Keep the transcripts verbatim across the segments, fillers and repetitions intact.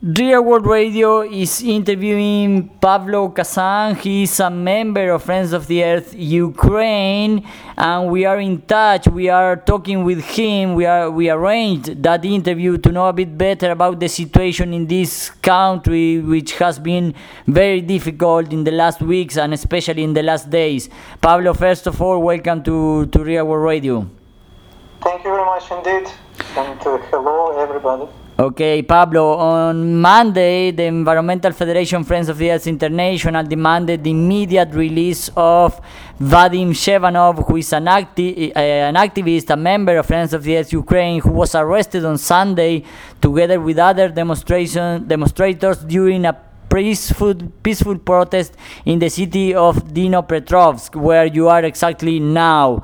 Real World Radio is interviewing Pavlo Kazan. He is a member of Friends of the Earth Ukraine, and we are in touch. We are talking with him. We are we arranged that interview to know a bit better about the situation in this country, which has been very difficult in the last weeks and especially in the last days. Pablo, first of all, welcome to, to Real World Radio. Thank you very much indeed, and uh, hello everybody. Okay, Pablo, on Monday, the Environmental Federation Friends of the Earth International demanded the immediate release of Vadim Shevanov, who is an, acti- uh, an activist, a member of Friends of the Earth Ukraine, who was arrested on Sunday together with other demonstration demonstrators during a peaceful, peaceful protest in the city of Dnipropetrovsk, where you are exactly now.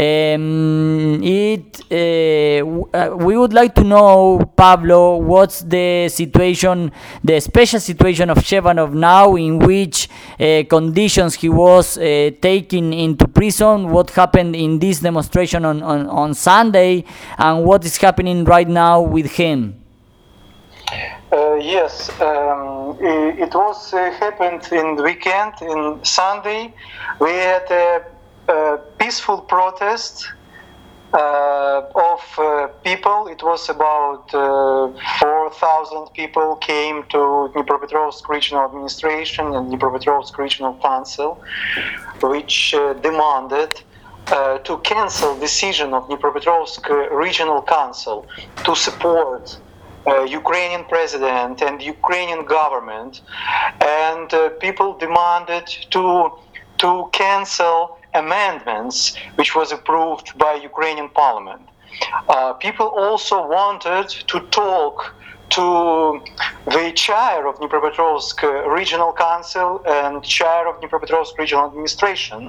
Um, it, uh, w- uh, we would like to know, Pablo, what's the situation, the special situation of Shevanov now, in which uh, conditions he was uh, taken into prison, what happened in this demonstration on, on, on Sunday, and what is happening right now with him. Uh, yes, um, it, it was uh, happened in the weekend. In Sunday, we had a, a peaceful protest uh, of uh, people. It was about uh, four thousand people came to Dnipropetrovsk Regional Administration and Dnipropetrovsk Regional Council, which uh, demanded uh, to cancel decision of Dnipropetrovsk Regional Council to support Uh, Ukrainian president and Ukrainian government, and uh, people demanded to to cancel amendments which was approved by Ukrainian parliament. Uh, people also wanted to talk to the chair of Dnipropetrovsk Regional Council and chair of Dnipropetrovsk Regional Administration,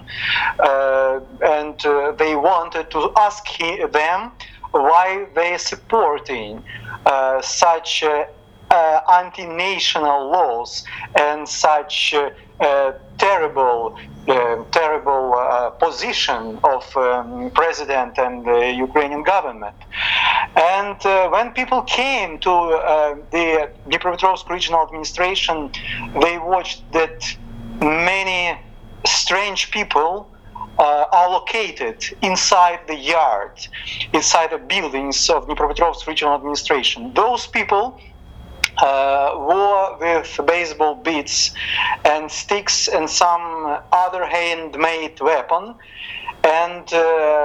uh, and uh, they wanted to ask he, them why they are supporting uh, such uh, uh, anti-national laws and such uh, uh, terrible, uh, terrible uh, position of um, president and the Ukrainian government. And uh, when people came to uh, the Dnipropetrovsk Regional Administration, they watched that many strange people Uh, are located inside the yard, inside the buildings of Dnipropetrovsk Regional Administration. Those people uh, were with baseball bats and sticks and some other handmade weapon, and uh,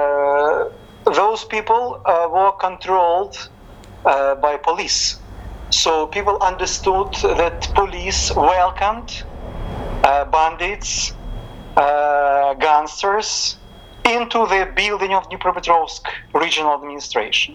those people uh, were controlled uh, by police. So people understood that police welcomed uh, bandits, Uh, gangsters into the building of Dnipropetrovsk Regional Administration.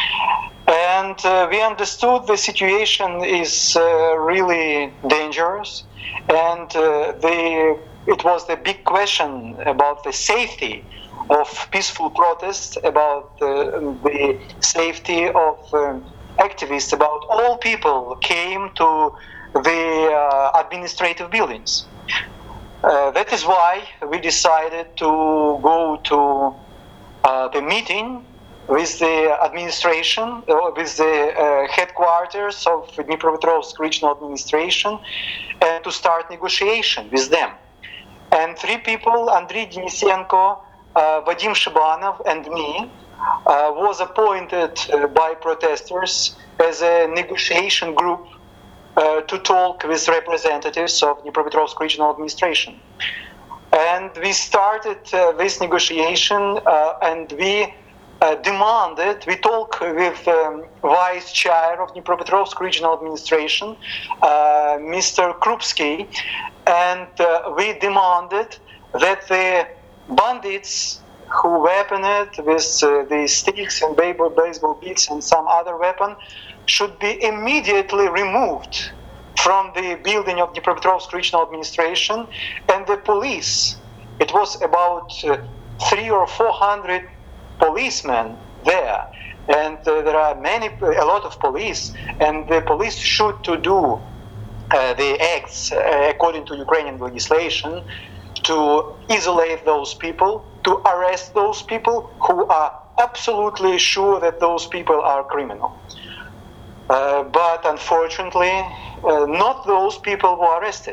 And uh, we understood the situation is uh, really dangerous, and uh, the, it was the big question about the safety of peaceful protests, about uh, the safety of um, activists, about all people came to the uh, administrative buildings. Uh, that is why we decided to go to uh, the meeting with the administration, uh, with the uh, headquarters of Dnipropetrovsk Regional Administration, and to start negotiation with them. And three people, Andriy Denisenko, uh, Vadim Shevanov, and me, uh, was appointed uh, by protesters as a negotiation group Uh, to talk with representatives of Dnipropetrovsk Regional Administration. And we started uh, this negotiation uh, and we uh, demanded, we talked with um, Vice Chair of Dnipropetrovsk Regional Administration, uh, Mister Krupsky, and uh, we demanded that the bandits who weaponed with uh, the sticks and baseball bats and some other weapon should be immediately removed from the building of Dnipropetrovsk Regional Administration, and the police. It was about uh, three or four hundred policemen there, and uh, there are many, a lot of police, and the police should to do uh, the acts uh, according to Ukrainian legislation, to isolate those people, to arrest those people who are absolutely sure that those people are criminal. Uh, but unfortunately, uh, not those people were arrested.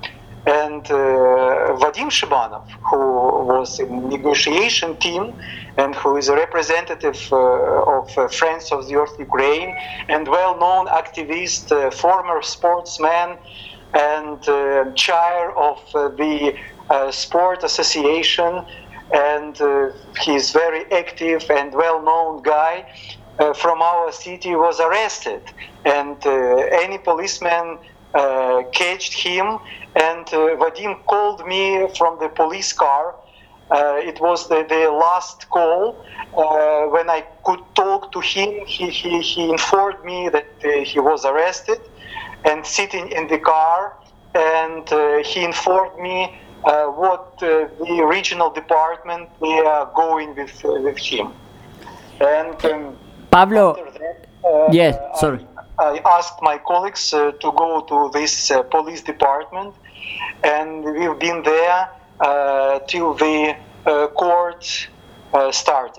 And uh, Vadim Shebanov, who was in negotiation team and who is a representative uh, of uh, Friends of the Earth Ukraine and well-known activist, uh, former sportsman and uh, chair of uh, the uh, sport association, and uh, he's very active and well-known guy uh, from our city, was arrested, and uh, any policeman uh, catched him, and uh, Vadim called me from the police car. Uh, it was the, the last call. Uh, when I could talk to him, he, he, he informed me that uh, he was arrested and sitting in the car, and uh, he informed me uh, what uh, the regional department they are going with, uh, with him. And um, Pablo, that, uh, yes, sorry. I, I asked my colleagues uh, to go to this uh, police department, and we've been there uh, till the uh, court uh, started.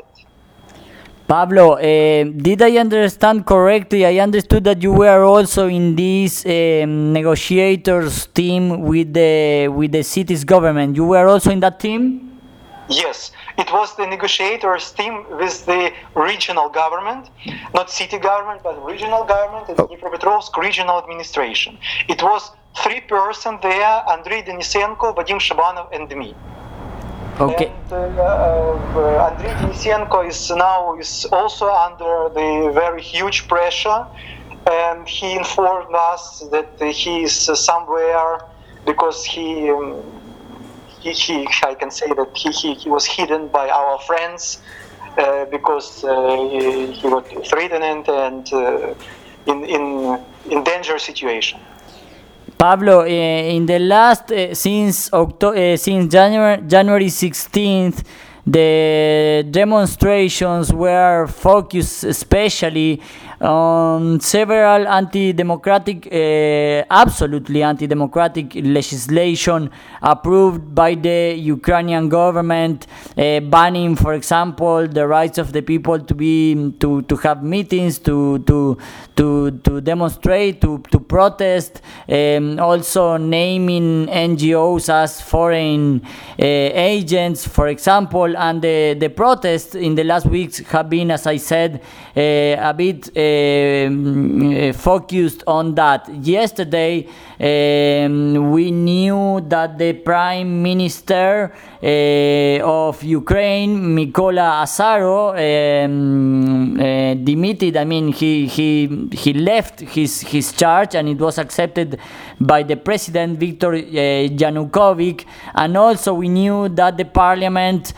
Pablo, uh, did I understand correctly? I understood that you were also in this um, negotiators team with the with the city's government. You were also in that team? Yes, it was the negotiators team with the regional government, not city government, but regional government and Dnipropetrovsk regional administration. It was three persons there: Andrei Denisenko, Vadim Shebanov, and me. Okay. And uh, uh, Andrei Denisenko is now is also under the very huge pressure, and he informed us that uh, he is uh, somewhere because he, um, he, he, I can say that he, he, he was hidden by our friends uh, because uh, he, he was threatened and uh, in in in danger situation. Pablo, uh, in the last uh, since October, uh, since January January sixteenth, the demonstrations were focused especially on several anti-democratic, uh, absolutely anti-democratic legislation approved by the Ukrainian government, uh, banning, for example, the rights of the people to be to, to have meetings, to to to to demonstrate, to to protest, um, also naming N G Os as foreign uh, agents, for example, and the the protests in the last weeks have been, as I said, uh, a bit uh, focused on that. Yesterday, um, we knew that the Prime Minister uh, of Ukraine, Mykola Azarov, um, uh, demitted. I mean, he he he left his his charge, and it was accepted by the president Viktor uh, Yanukovych. And also, we knew that the parliament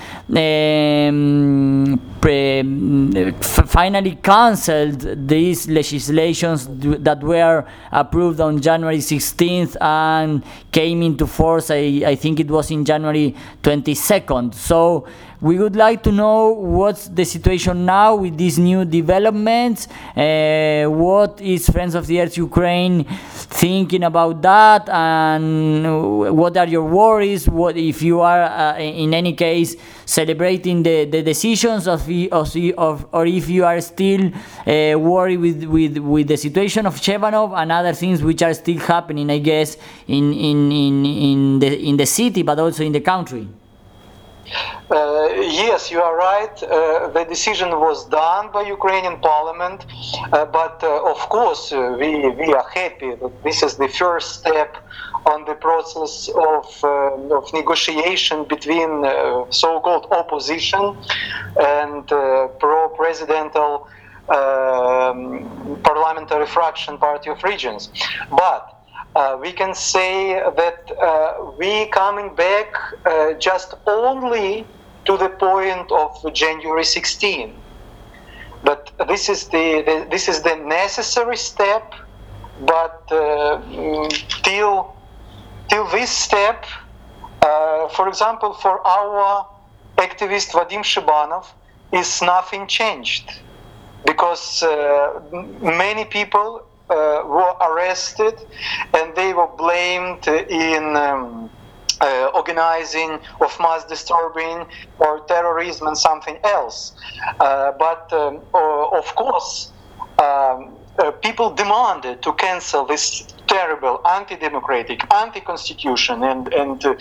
um, pre, f- finally cancelled these legislations that were approved on January sixteenth and came into force, I, I think it was in January twenty-second. So we would like to know what's the situation now with these new developments. Uh, what is Friends of the Earth Ukraine thinking about that, and what are your worries? What if you are, uh, in any case, celebrating the, the decisions of, the, of, the, of or if you are still uh, worried with, with, with the situation of Shebanov and other things which are still happening, I guess, in in, in, in the in the city, but also in the country. Uh, yes, you are right. Uh, the decision was done by Ukrainian parliament, uh, but uh, of course uh, we, we are happy that this is the first step on the process of, uh, of negotiation between uh, so-called opposition and uh, pro-presidential um, parliamentary fraction Party of Regions. But Uh, we can say that uh, we coming back uh, just only to the point of January sixteenth. But this is the, the this is the necessary step. But uh, till till this step, uh, for example, for our activist Vadim Shebanov, is nothing changed, because uh, many people Uh, were arrested and they were blamed in um, uh, organizing of mass disturbing or terrorism and something else. Uh, but um, uh, of course, um, uh, people demanded to cancel this terrible, anti-democratic, anti-constitution, and and uh,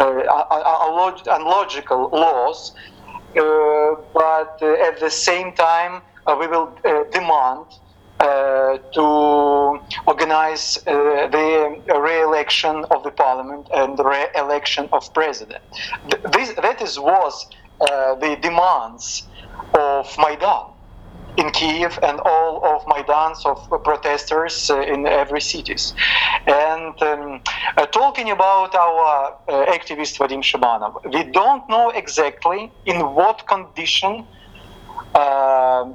uh, unlogical laws. Uh, but uh, at the same time, uh, we will uh, demand uh, to organize uh, the re-election of the parliament and the re-election of president. This, that is was uh, the demands of Maidan in Kiev and all of Maidans of protesters uh, in every cities. And um, uh, talking about our uh, activist Vadim Shebanov, we don't know exactly in what condition uh,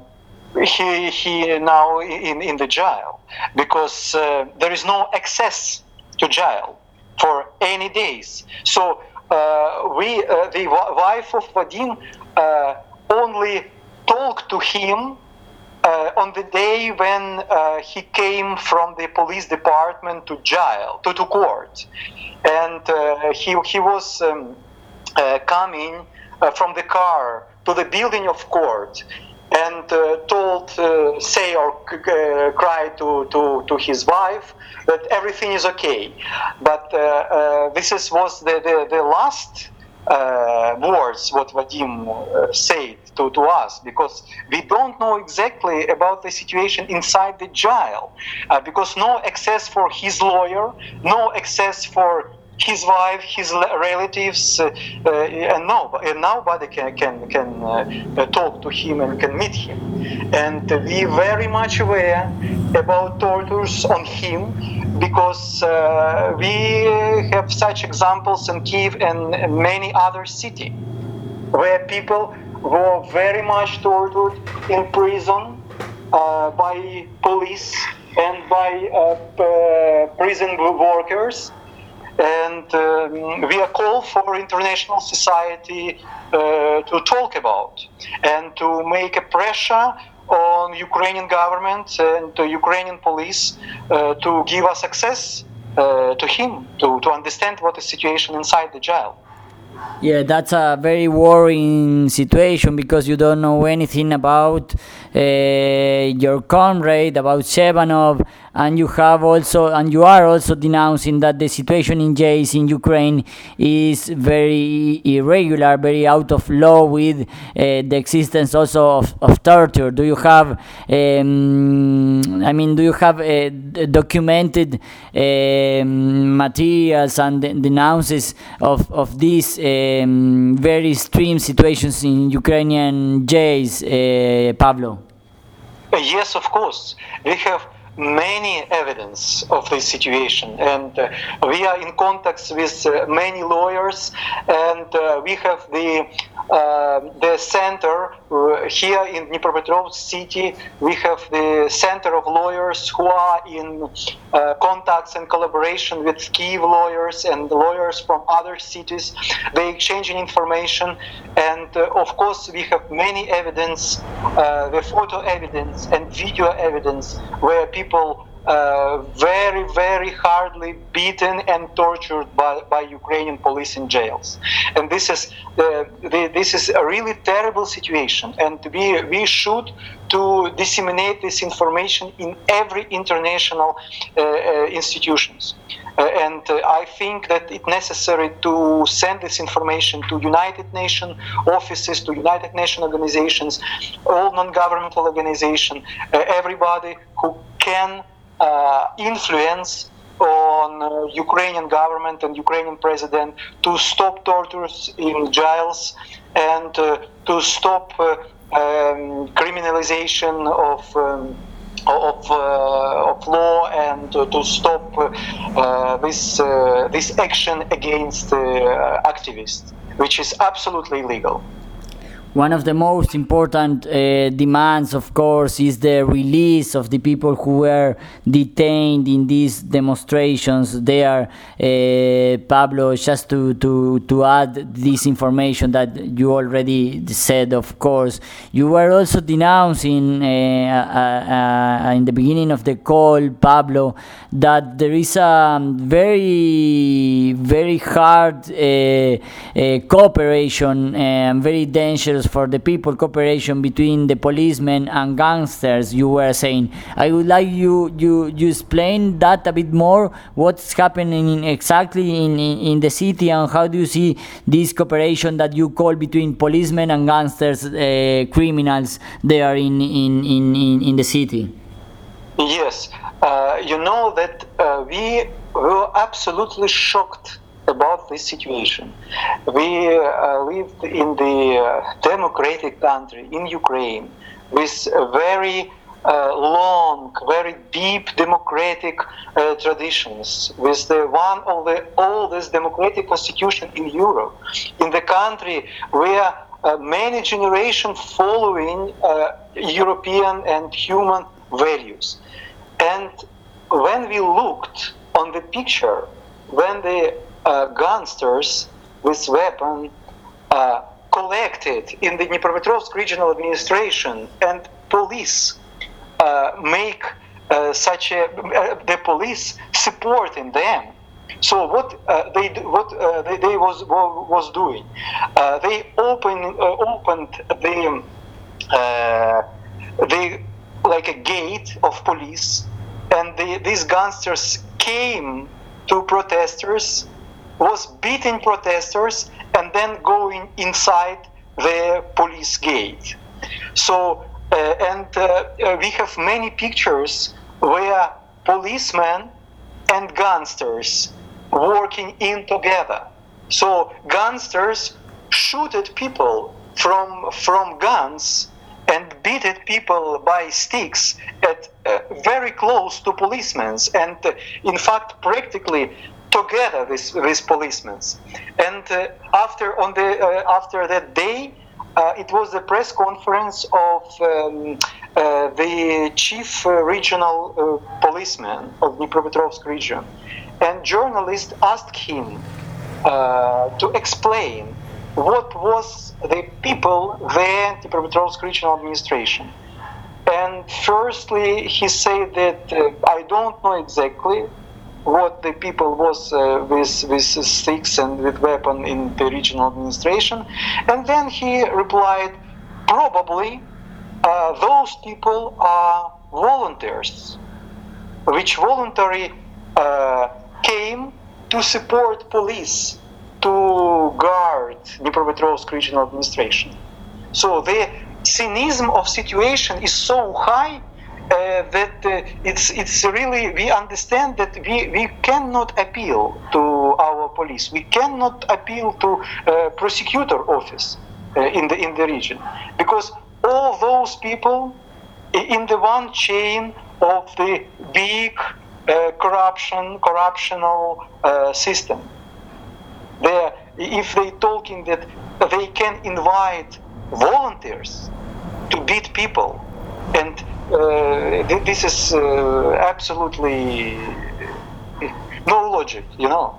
he he now in, in the jail, because uh, there is no access to jail for any days. So uh, we, uh, the wife of Vadim, uh, only talked to him Uh, on the day when uh, he came from the police department to jail, to, to court. And uh, he, he was um, uh, coming uh, from the car to the building of court and uh, told, uh, say or uh, cry to, to, to his wife that everything is okay. But uh, uh, this is, was the, the, the last uh, words what Vadim uh, said To, to us, because we don't know exactly about the situation inside the jail, uh, because no access for his lawyer, no access for his wife, his relatives, uh, uh, and no, and nobody can can can uh, talk to him and can meet him. And we very much aware about tortures on him, because uh, we have such examples in Kiev and many other cities where people were very much tortured in prison uh, by police and by uh, p- prison workers. And um, we are called for international society uh, to talk about and to make a pressure on Ukrainian government and the Ukrainian police uh, to give us access uh, to him, to, to understand what is the situation inside the jail. Yeah, that's a very worrying situation, because you don't know anything about uh, your comrade, about Shebanov, and you have also, and you are also denouncing that the situation in jails in Ukraine is very irregular, very out of law, with uh, the existence also of, of torture. Do you have, um, I mean, do you have uh, documented uh, materials and denounces of of these um, very extreme situations in Ukrainian jails, uh, Pablo? Yes, of course. We have many evidence of this situation, and uh, we are in contact with uh, many lawyers, and uh, we have the uh, the center uh, here in Dnipropetrovsk city. We have the center of lawyers who are in uh, contacts and collaboration with Kyiv lawyers and lawyers from other cities. They exchanging information, and uh, of course we have many evidence, uh, the photo evidence and video evidence where people uh, very, very hardly beaten and tortured by, by Ukrainian police in jails. And this is uh, the, this is a really terrible situation. And we we should to disseminate this information in every international uh, uh, institutions. Uh, and uh, I think that it's necessary to send this information to United Nations offices, to United Nations organizations, all non-governmental organizations, uh, everybody who can uh, influence on uh, Ukrainian government and Ukrainian president to stop tortures in jails and uh, to stop uh, um, criminalization of um, of uh, of law, and uh, to stop uh, this uh, this action against uh, activists, which is absolutely illegal. One of the most important uh, demands, of course, is the release of the people who were detained in these demonstrations there. Uh, Pablo, just to, to, to add this information that you already said, of course, you were also denouncing uh, uh, uh, in the beginning of the call, Pablo, that there is a very, very hard uh, uh, cooperation and very dangerous for the people, cooperation between the policemen and gangsters, you were saying. I would like you you you explain that a bit more, what's happening in exactly in, in, in the city, and how do you see this cooperation that you call between policemen and gangsters, uh, criminals there in, in, in, in, in the city? Yes, uh, you know that uh, we were absolutely shocked about this situation. We uh, lived in the uh, democratic country, in Ukraine, with a very uh, long, very deep democratic uh, traditions, with the one of the oldest democratic constitution in Europe, in the country where uh, many generations following uh, European and human values. And when we looked on the picture, when the uh, gangsters with weapon uh, collected in the Dnipropetrovsk regional administration and police uh, make uh, such a uh, the police supporting them. So what uh, they what uh, they, they was was doing? Uh, they opened uh, opened the uh, the like a gate of police, and the, these gangsters came to protesters, was beating protesters, and then going inside the police gate. So, uh, and uh, uh, we have many pictures where policemen and gangsters working in together. So gangsters shooted people from from guns and beaten people by sticks at uh, very close to policemen, and uh, in fact practically together with with policemen. And uh, after on the uh, after that day, uh, it was a press conference of um, uh, the chief uh, regional uh, policeman of Dnipropetrovsk region, and journalists asked him uh, to explain what was the people there in the Dnipropetrovsk regional administration. And firstly, he said that uh, I don't know exactly what the people was uh, with, with sticks and with weapon in the regional administration. And then he replied, probably uh, those people are volunteers, which voluntarily uh, came to support police to guard Dnipropetrovsk regional administration. So the cynicism of situation is so high uh, that uh, it's it's really, we understand that we, we cannot appeal to our police, we cannot appeal to uh, prosecutor office uh, in the in the region, because all those people in the one chain of the big uh, corruption corruptional uh, system. They, if they talking that they can invite volunteers to beat people, and uh, th- this is uh, absolutely no logic, you know.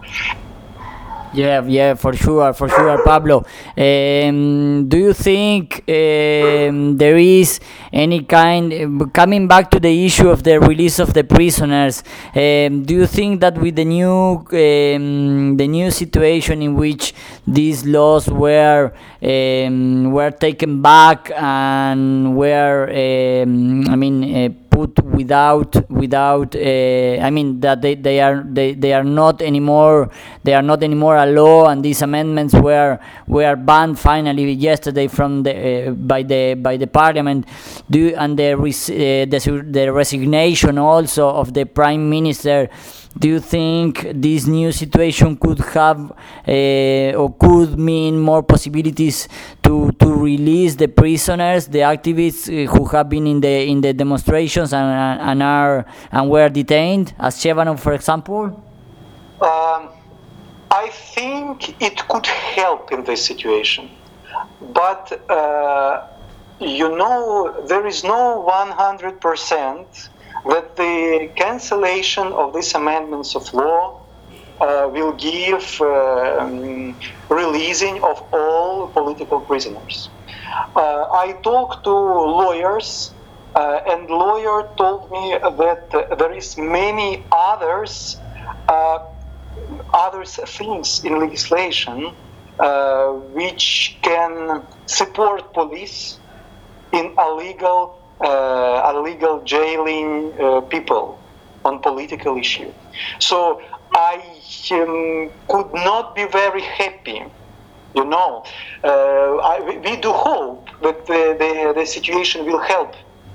Yeah, yeah, for sure, for sure, Pablo. Um, do you think um, there is any kind, coming back to the issue of the release of the prisoners, um, do you think that with the new um, the new situation in which these laws were um, were taken back and were, um, I mean, uh, put without without uh, I mean that they, they are they, they are not anymore they are not anymore a law, and these amendments were were banned finally yesterday from the uh, by the by the parliament, do and the, res, uh, the the resignation also of the prime minister. Do you think this new situation could have uh, or could mean more possibilities to, to release the prisoners, the activists uh, who have been in the in the demonstrations and and are and were detained, as Chevanov, for example? Um, I think it could help in this situation, but uh, you know, there is no one hundred percent that the cancellation of these amendments of law uh, will give uh, um, releasing of all political prisoners. Uh, I talked to lawyers, uh, and lawyer told me that uh, there is many others, uh, others things in legislation uh, which can support police in illegal, uh, illegal jailing uh, people on political issue. So I um, could not be very happy. You know, uh, I, we do hope that the, the, the situation will help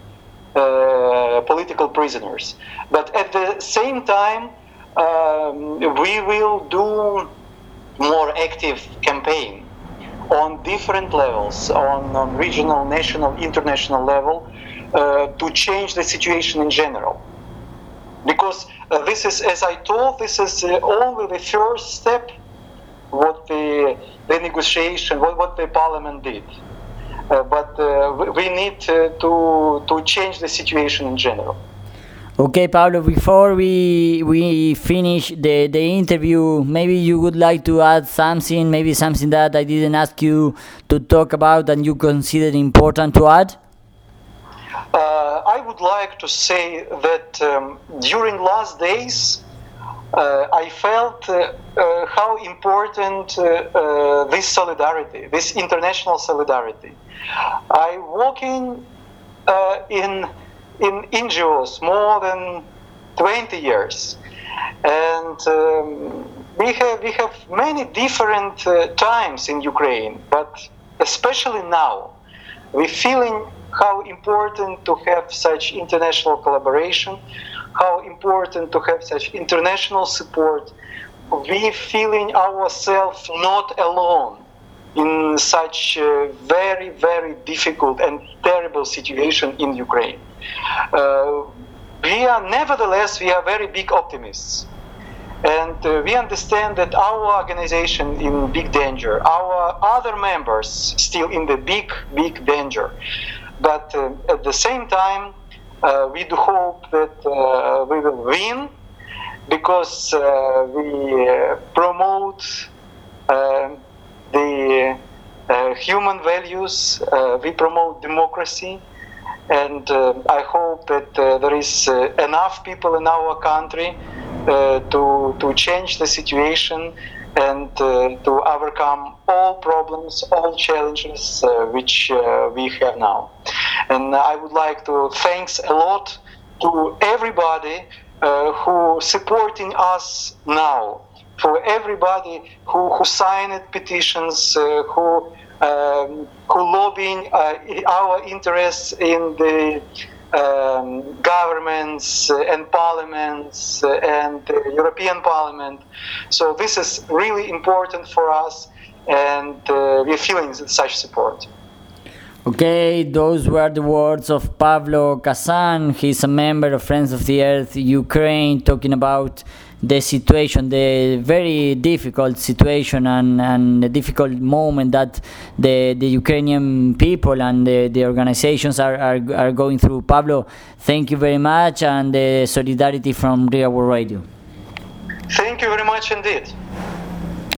uh, political prisoners. But at the same time, um, we will do more active campaign on different levels, on, on regional, national, international level, uh, to change the situation in general. Because uh, this is, as I told, this is uh, only the first step what the, the negotiation, what, what the parliament did. Uh, but uh, we need uh, to, to change the situation in general. Okay, Pablo, before we we finish the, the interview, maybe you would like to add something, maybe something that I didn't ask you to talk about and you consider important to add? Uh, I would like to say that um, during last days, uh, I felt uh, uh, how important uh, uh, this solidarity, this international solidarity. I working uh, in in N G Os more than twenty years, and um, we have we have many different uh, times in Ukraine, but especially now, we're feeling how important to have such international collaboration, how important to have such international support. We feeling ourselves not alone in such a very, very difficult and terrible situation in Ukraine. Uh, we are, nevertheless, we are very big optimists. And uh, we understand that our organization in big danger, our other members still in the big, big danger. But uh, at the same time, uh, we do hope that uh, we will win, because uh, we uh, promote uh, the uh, human values, uh, we promote democracy, and uh, I hope that uh, there is uh, enough people in our country uh, to, to change the situation and uh, to overcome all problems, all challenges uh, which uh, we have now. And I would like to thanks a lot to everybody uh, who supporting us now, for everybody who, who signed petitions, uh, who um, who lobbying uh, our interests in the um, governments and parliaments and the European Parliament. So this is really important for us, and uh, we're feeling such support. Okay, those were the words of Pavlo Kazan. He's a member of Friends of the Earth Ukraine, talking about the situation, the very difficult situation and, and the difficult moment that the, the Ukrainian people and the, the organizations are, are, are going through. Pablo, thank you very much, and the solidarity from Real World Radio. Thank you very much indeed.